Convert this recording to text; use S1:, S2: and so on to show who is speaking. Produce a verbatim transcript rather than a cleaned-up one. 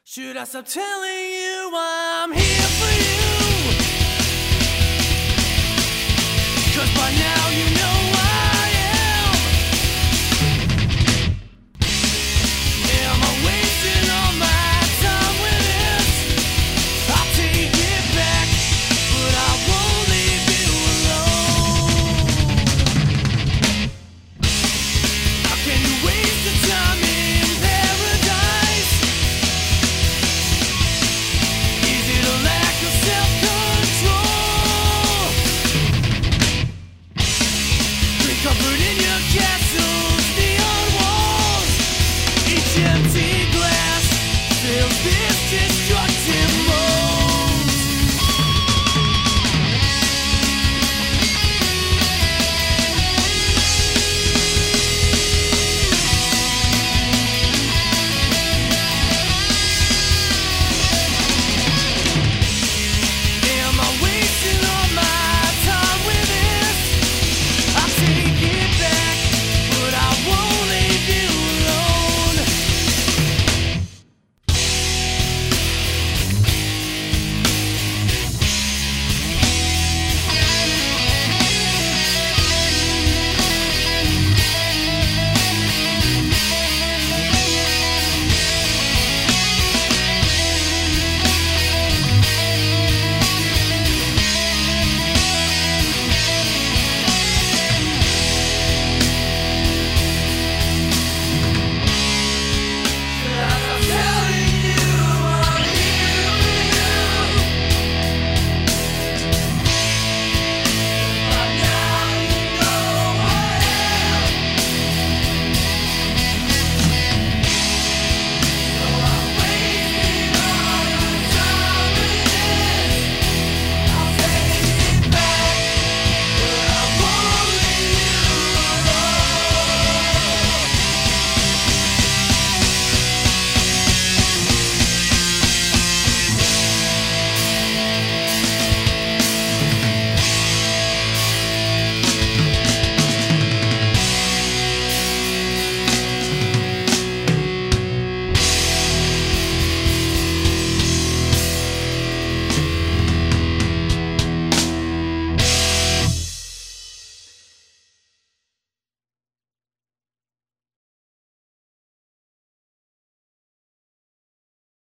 S1: Should I stop telling you I'm here for you? 'Cause by now you know I am. Am I wasting all my time with this? I'll take it back, but I won't leave you alone. How can you waste the time in paradise? Is it a lack of self-control? Drink comfort in your castles, neon walls, each empty.